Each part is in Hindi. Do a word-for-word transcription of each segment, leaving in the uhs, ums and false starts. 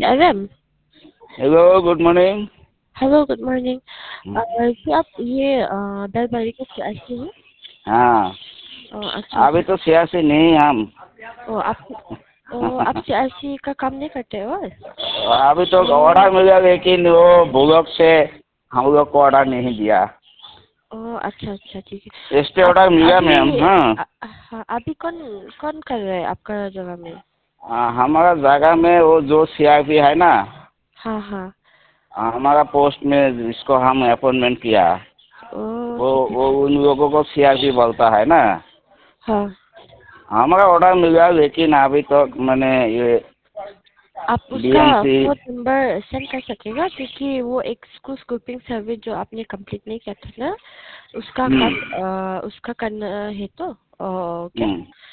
आरम। Hello, good morning. Hello, good morning. क्या आप ये अ, दलबारी के सियासी हैं? हाँ, अ, अच्छा अभी अच्छा। तो सियासी नहीं हम। ओ आप ओ आप सियासी का काम नहीं करते हो? अभी तो ओ ऑर्डर मिला, लेकिन वो ब्लॉक से हम लोग को ऑर्डर नहीं दिया। ओ अच्छा अच्छा, ठीक है। स्टे आप ऑर्डर मिला मैम। अभी हाँ, अ, हाँ, अभी कौन कौन कर रहा है आपका जगह में? आ, हमारा जगह में वो जो सीआरपी है ना, हाँ हाँ। हमारा पोस्ट में इसको हम अपॉइंटमेंट किया। ओ वो ठीक है वो ठीक। उन लोगों को सीआरपी बोलता है ना। हाँ, हमारा ऑर्डर मिला, लेकिन अभी तक तो मैंने ये आप उसका डीएमसी। फोन नंबर सेंड कर सकेगा, क्योंकि वो एक स्कूल स्कूपिंग सर्विस जो आपने कंप्लीट नहीं किया था ना, उसका काम अ, उसका करना है तो अ, क्या?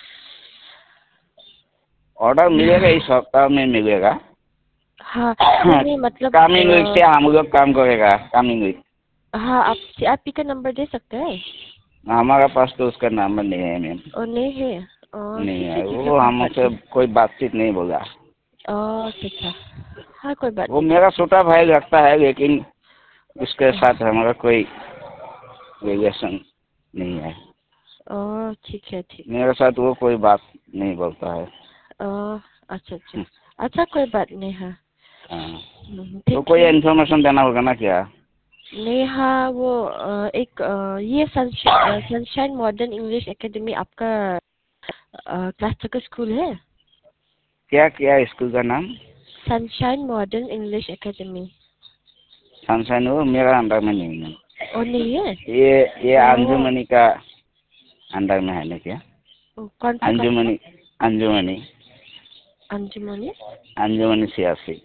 ऑर्डर मिलेगा, इस सप्ताह में मिलेगा। हाँ, नहीं नहीं, मतलब कमिंग वीक अ, से हम लोग काम करेगा, कमिंग वीक। हाँ, आप सीआरपी का नंबर दे सकते हैं? हमारा पास तो उसका नंबर नहीं है मैम। और नहीं है? अ, नहीं ठीक है है, ठीक है, वो कोई बात हमसे नहीं। कोई बातचीत नहीं बोला। अ, अच्छा अच्छा। हाँ, कोई बात वो नहीं, मेरा ठीक है। छोटा भाई लगता है, लेकिन उसके साथ हमारा कोई रिलेशन नहीं है। अ, ठीक है ठीक है। मेरे साथ वो कोई बात नहीं बोलता है। अ, अच्छा अच्छा। अच्छा, कोई बात नहीं। हाँ, हाँ, तो थैंक कोई यू। इन्फॉर्मेशन देना होगा ना क्या? नहीं, हाँ, वो अ, एक अ, ये सनशाइन मॉडर्न इंग्लिश एकेडमी आपका क्लास तक का स्कूल है? क्या क्या स्कूल का नाम? Sunshine modern English academy. Sunshine, वो मेरा अंडर में नहीं है। और नहीं है? ये ये ओ, अंजुमनी का अंडर में है ना क्या? ओ, कौन सा कौन सा? अंजुमनी, अंजुमनी, अंजुमनी। अंजुमनी सियासी।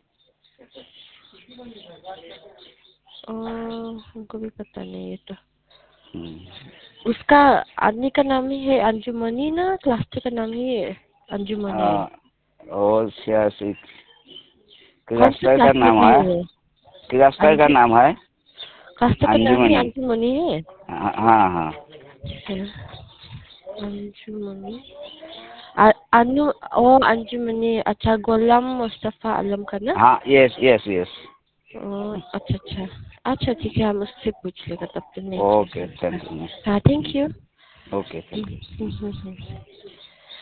ओ, हमको भी पता नहीं है तो। हम्म। उसका आदमी का नाम ही है अंजुमनी ना, क्लास का नाम ही है अंजुमनी है? आ, और सियासी कौन सा क्लस्टर का क्लास में नाम है, पढ़े है? क्लस्टर का अंजु नाम है क्लास का नाम ही अंजुमनी। अंजुमनी है? हाँ हाँ हाँ। ठीक है, अंजुमनी। आ- अनु ओ अंजुमनी, अच्छा, गुलाम मुस्तफा आलम का ना? हाँ, यस यस यस। ओ, अच्छा अच्छा। अच्छा, ठीक है, हम उससे पूछ लेगा तब तो। नहीं ओके, चाहिए। Thank you. हाँ, thank you. Okay, thank you.